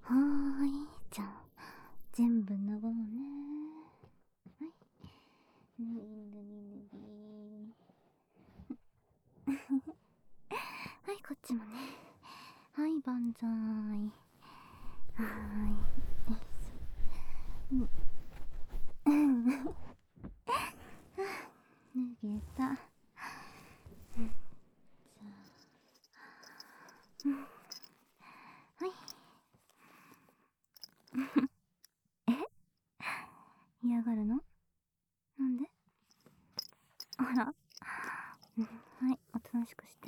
はーい、じゃあ全部脱ごうね。はい、脱ぎ脱ぎ脱ぎはい、こっちもね。はい、万歳。はーい、うん、脱げた。はい。嫌がるの？なんで？あら、はい、おとなしくして。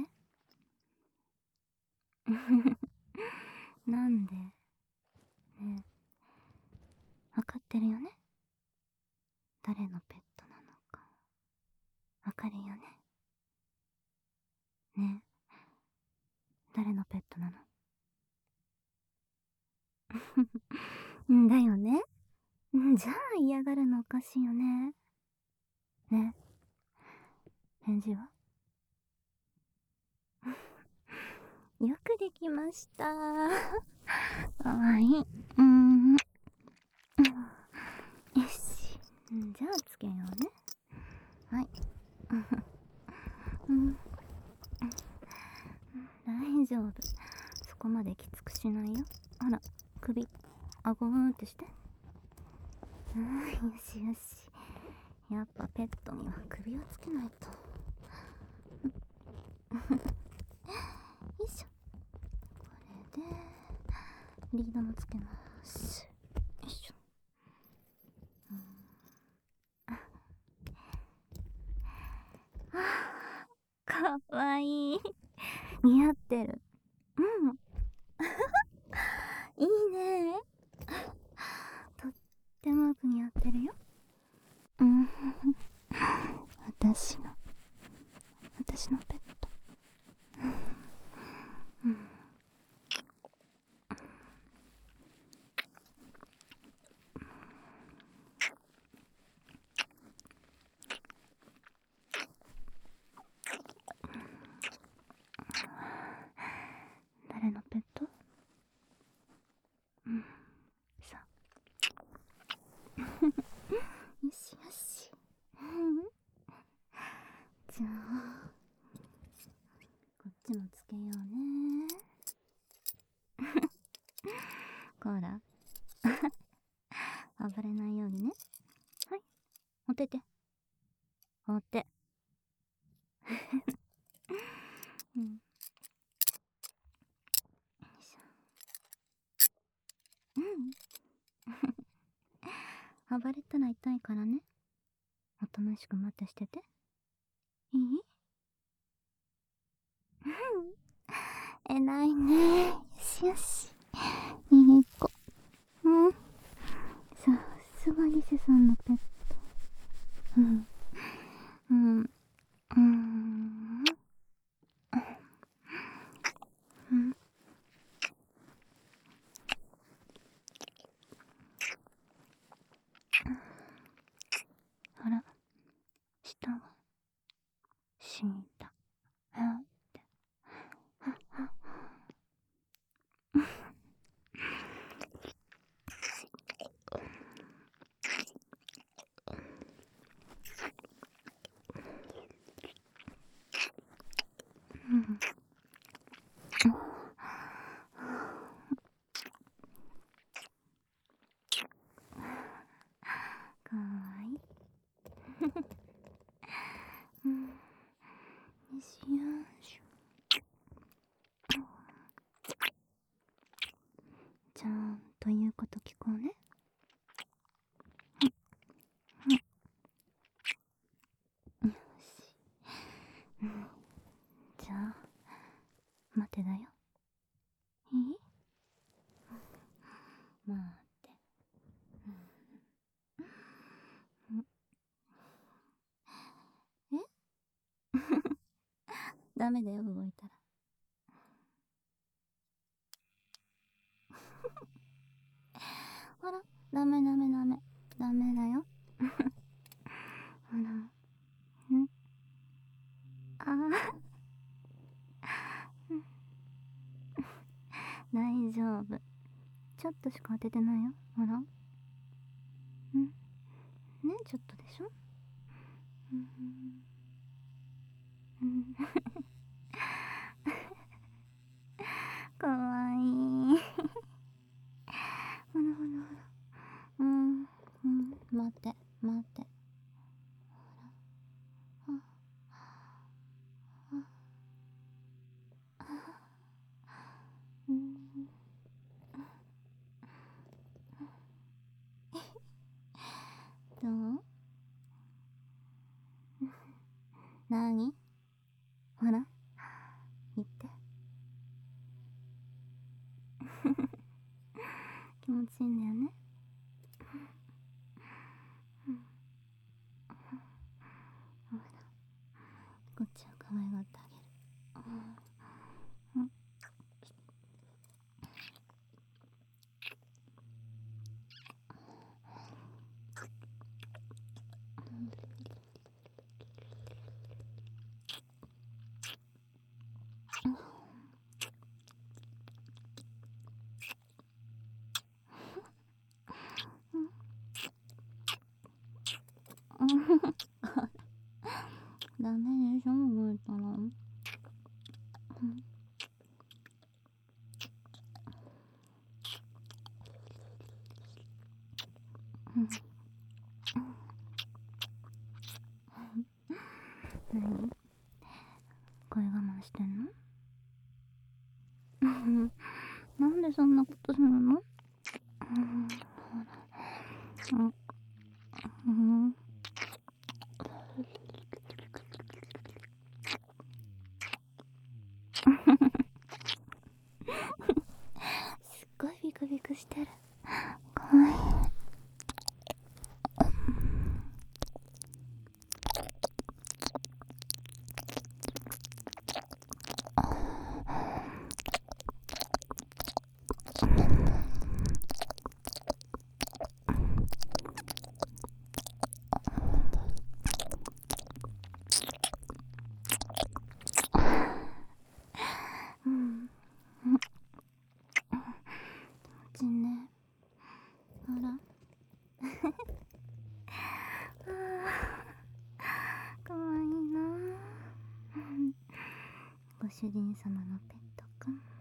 なんで？ねえ、わかってるよね？誰のペットなのか。わかるよね？ねえ、誰のペットなの？んだよね。じゃあ嫌がるのおかしいよね。ね、返事は？よくできました。かわいい。よし。じゃあつけようね。はい。大丈夫。そこまできつくしないよ。あら、首、あごーってして。よしよし。やっぱペットには首をつけないと。よいしょ。これでリードもつけます。よいしょ。かわいい。似合ってる。いいね。とってもよく似合ってるよ。私のペット。誰のペット？さあ。よしよし。じゃあこっちもつけようね。こら。暴れないようにね。はい、お手手、お手。よいしょ。暴れたら痛いからね。おとなしく待ってしてて。いい？えらいね。よしよし。いい子。さすがリセさんのペット。うん。うん。うん。うん。あら、下は死んだ。って。はっはっ。うん。かわいい。うん。よしよし。ちゃんと言うこと聞こうね。よし。じゃあ待てだよ。いい？待って。え？ダメだよ、動いたら。ほら、ダメダメダメ。ダメだよ。ほら。あ大丈夫。 ちょっとしか当ててないよ。ほら。うん。ね、ちょっとでしょ。うん。うん。かわいい。ほらほらほら。うん。うん。待って、待って。ほら。うん。どう？なに？ほら。言って。気持ちいいんだよね。うん。ほら。こっちを可愛がってあげる。うん。うん。うん。ダメでしょ、動いたら。うん。うん。何？これ我慢してんの？うん。なんでそんなことするの？うん。ほら。うん。うん。すっごいビクビクしてる。かわいい。うん。ちんね。ほら。かわいいな。ご主人様のペットくん。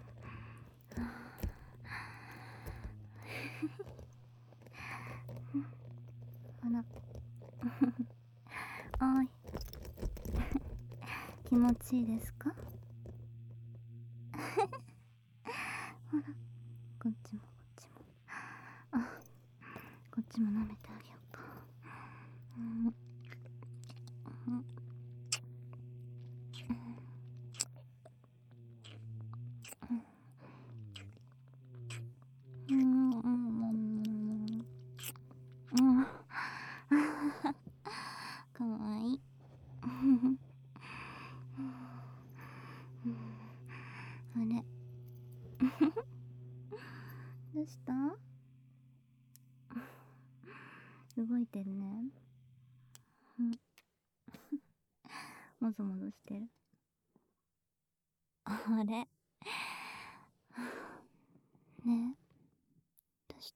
ほら。おい。気持ちいいですか？ほら。こっちもこっちも。あ、こっちも舐めてあげようか。うん。うん。うん。うん。うん。かわいい。あれ。どうした？動いてるね。うん。もぞもぞしてる。あれ。ねえ、どうして？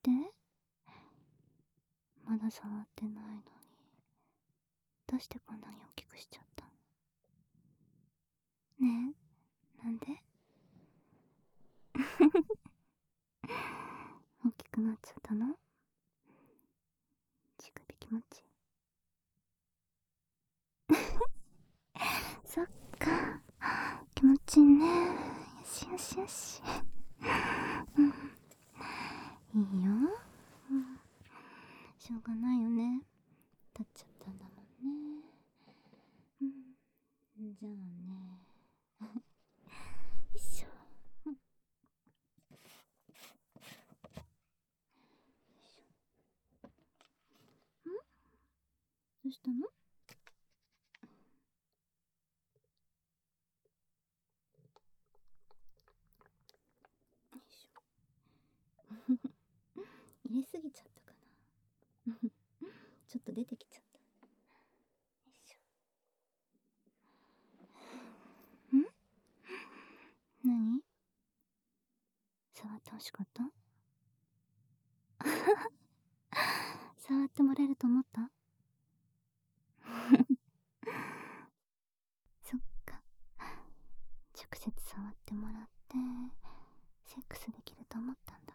まだ触ってないのに。どうしてこんなに大きくしちゃったの？ねえ、なんで？大きくなっちゃったの？乳首気持ちいい。そっか、気持ちいいね。よしよしよし。うん。いいよ。うん。しょうがないよね。立っちゃったんだもんね。うん。じゃあね。よいしょ。うん。よいしょ。ん？どうしたの？よいしょ。入れすぎちゃったかな。ちょっと出てきちゃった。よいしょ。ん？何？触ってほしかった？ 触ってもらえると思った？そっか。直接触ってもらってセックスできると思ったんだ。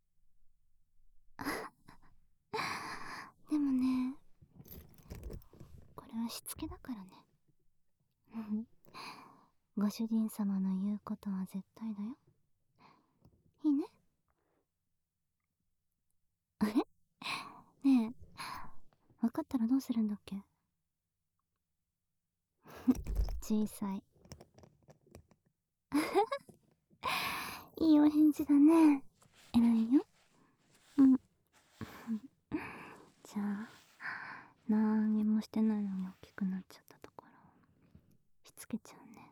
でもね、これはしつけだからね。ご主人様の言うことは絶対だよ。いいね。あれ？ねえ、分かったらどうするんだっけ？小さい。いいお返事だね。偉いよ。うん。じゃあ、何もしてないのに大きくなっちゃったところしつけちゃうね。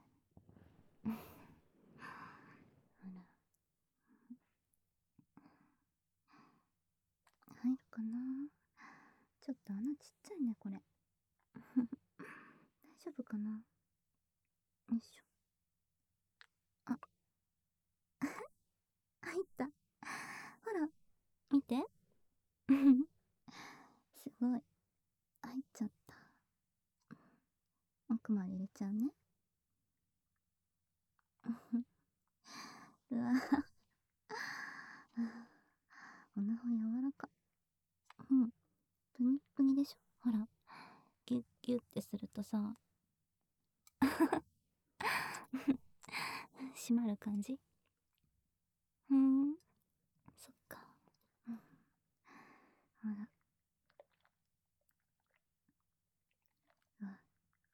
ほら、入るかな。ちょっと穴ちっちゃいね、これ。大丈夫かな。よいしょ。あ、入った。ほら、見て。すごい。入っちゃった。奥まで入れちゃうね。うわおなほ柔らか。うん。ぷにっぷにでしょ。ほら。ギュッギュッってするとさ、閉まる感じ。そっか。ほら。うわ。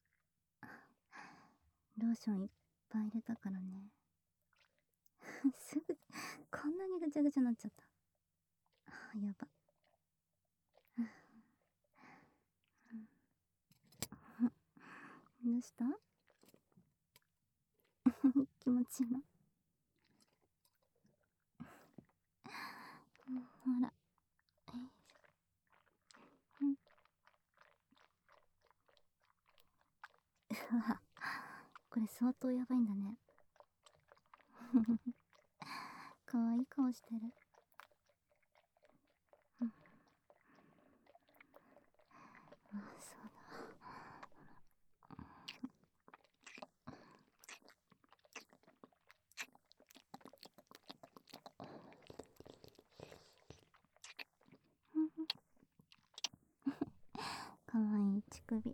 ローションいっぱい入れたからね。すぐ、こんなにぐちゃぐちゃになっちゃった。やば。どうした？気持ちいいの？ほら。うわ、これ相当やばいんだね。かわいい顔してる。あ、そうだ。かわいい乳首。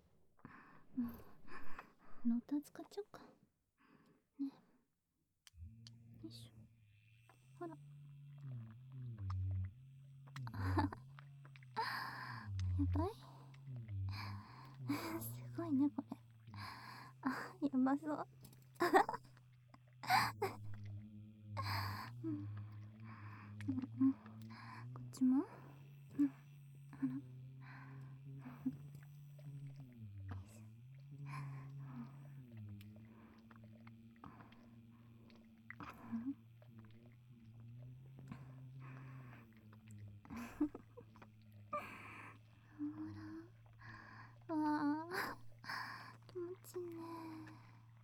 ローター使っちゃおうか。ね。よいしょ。ほら。やばい。すごいね、これ。あ、やばそう。うん。こっちも。うん。ほら。ほら。わあ、気持ちいいね。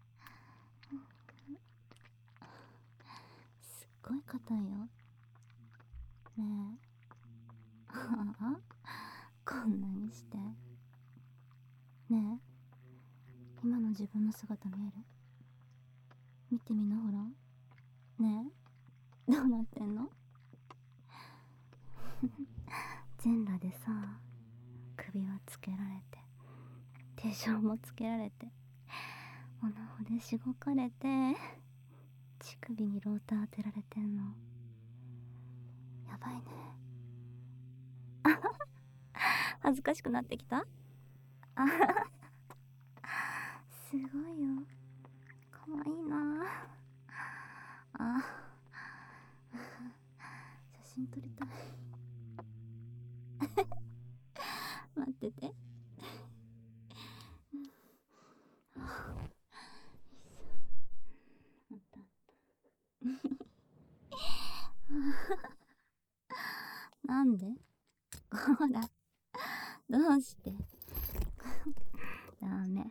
すっごい硬いよ。ねえ。ああ、こんなにして。ねえ、今の自分の姿見える？見てみな、ほら。ねえ、どうなってんの？全裸でさ、首輪つけられて、手錠もつけられて、おなほでしごかれて、乳首にローター当てられてんの。やばいね。恥ずかしくなってきた？あはは、すごいよ。かわいいなあ。写真撮りたい。待ってて。あったあった。なんで？ほら、どうして？ダメ。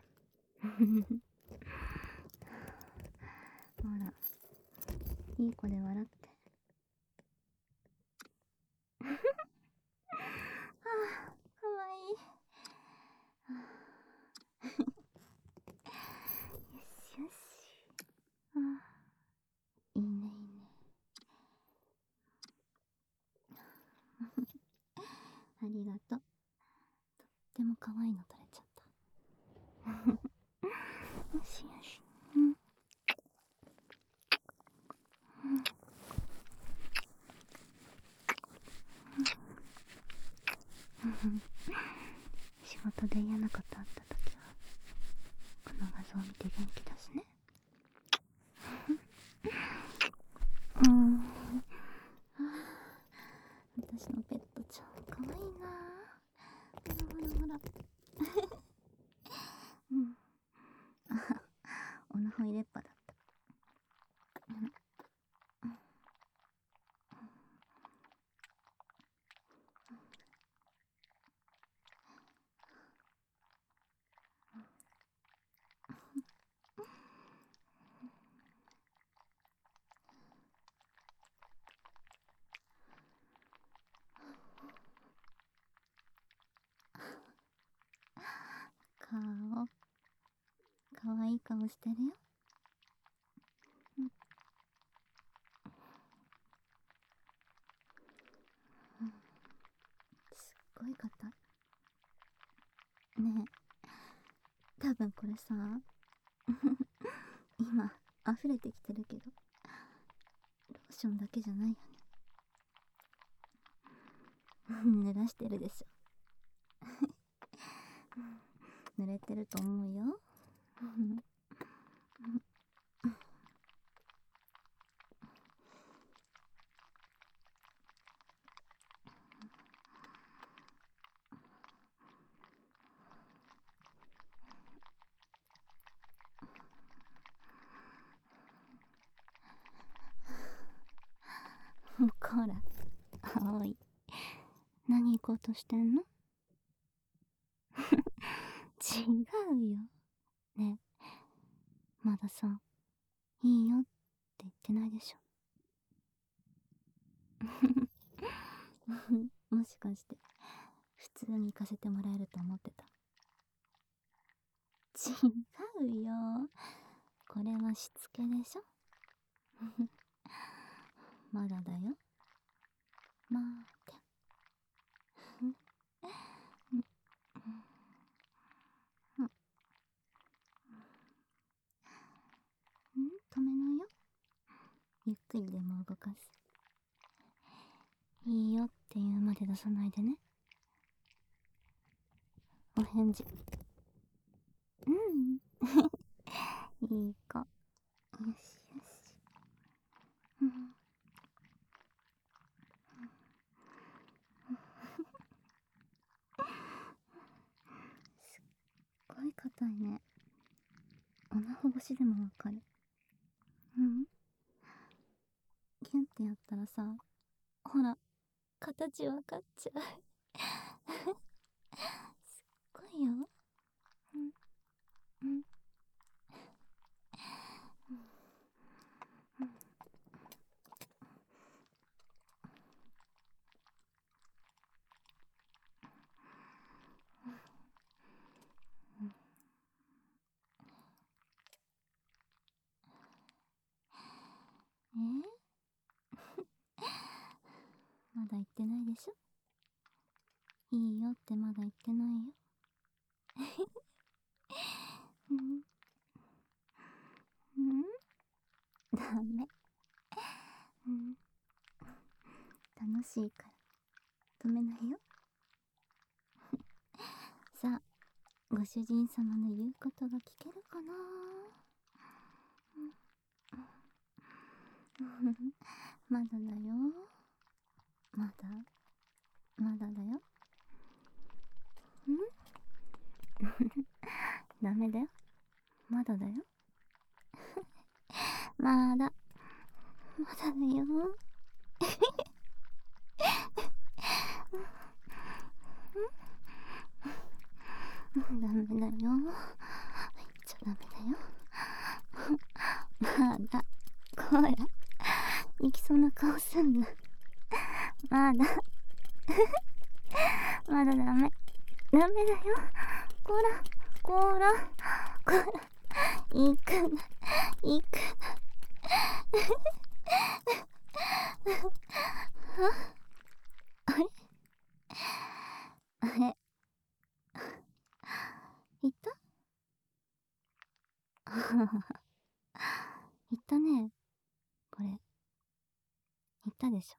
ほら、いい子で笑って。はあ、 可愛いの取れちゃった。よしよし。うん。仕事で嫌なことあった時はこの画像を見て元気だしね。私のペットちゃんかわいいな。ほらほらほら。おなほ入れっぱだった。顔かわいい顔してるよ。すっごい硬いね。え、多分これさ今溢れてきてるけどローションだけじゃないよね。濡らしてるでしょ。濡れてると思うよ。こら、葵、何行こうとしてんの？違うよ。ねえ、まださ、いいよって言ってないでしょ。もしかして普通に行かせてもらえると思ってた？違うよ。これはしつけでしょ。まだだよ。まーて。止めないよ。ゆっくりでも動かす。いいよって言うまで出さないでね。お返事。いい子。よしよし。すっごい硬いね。おなほ越しでもわかる。キュンってやったらさ、ほら、形わかっちゃう。すっごいよ。まだ言ってないでしょ。いいよってまだ言ってないよ。ダメ。楽しいから止めないよ。さあ、ご主人様の言うことが聞けるかな。まだだよ。まだだよ。ダメだよ。まだだよ。まだだよ。ダメだよ。言っちゃダメだよ。まだ。こら、行きそうな顔すんな。まだ。まだダメ。ダメだよ。こら、こら、こら。行くな、行くな。あれあれ言った？言ったね。これ。言ったでしょ。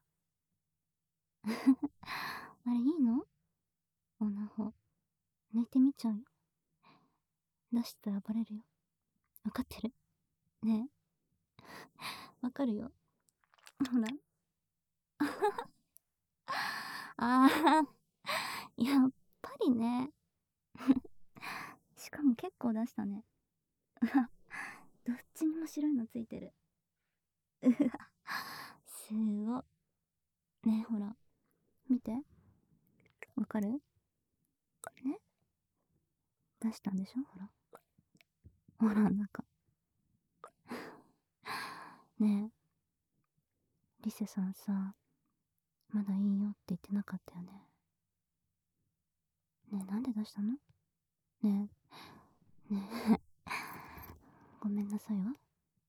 あれいいの？オーナー方。抜いてみちゃうよ。出したらバレるよ。わかってる？ねえ。わかるよ。ほら。あー、やっぱりね。しかも結構出したね。どっちにも白いのついてる。うわ、すご。ね、ほら。見て。わかる？ね、出したんでしょ、ほら。ほら、なんか。ねえ、リセさんさ、まだいいよって言ってなかったよね。ねえ、なんで出したの？ねえ、ねえ、ごめんなさいわ。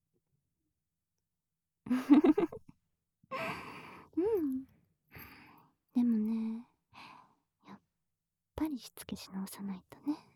うん。でもね、やっぱりしつけし直さないとね。